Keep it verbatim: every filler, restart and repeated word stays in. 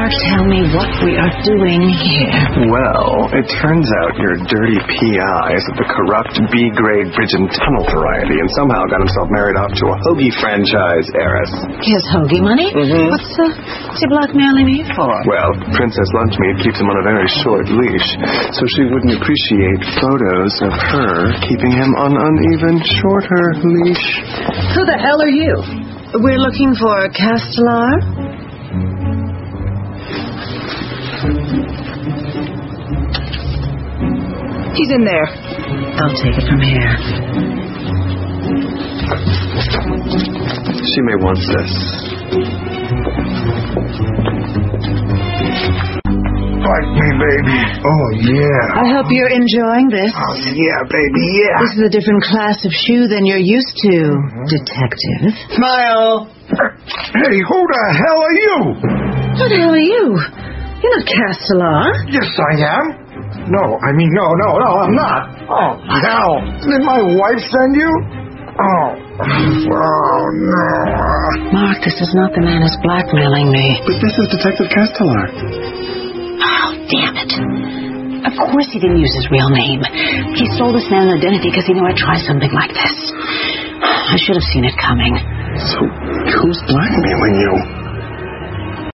tell me what we are doing here? Well, it turns out your dirty P I is of the corrupt B-grade bridge and tunnel variety and somehow got himself married off to a hoagie franchise heiress. He has hoagie money? Mm-hmm. What's, uh, what's he blackmailing me for? Well, Princess Lunchmeat keeps him on a very short leash, so she wouldn't appreciate photos of her keeping him on an even shorter leash. Who the hell are you? We're looking for Castellar? He's in there. I'll take it from here. She may want this. Like me, baby. Oh, yeah. I hope you're enjoying this. Oh, yeah, baby, yeah. This is a different class of shoe than you're used to, mm-hmm. Detective. Smile. Hey, who the hell are you? Who the hell are you? You're not Castellar. Yes, I am. No, I mean, no, no, no, I'm not. Oh, hell. Did my wife send you? Oh. Oh, no. Mark, this is not the man who's blackmailing me. But this is Detective Castellar. Oh, damn it. Of course he didn't use his real name. He stole this man's identity because he knew I'd try something like this. I should have seen it coming. So, who's blackmailing you?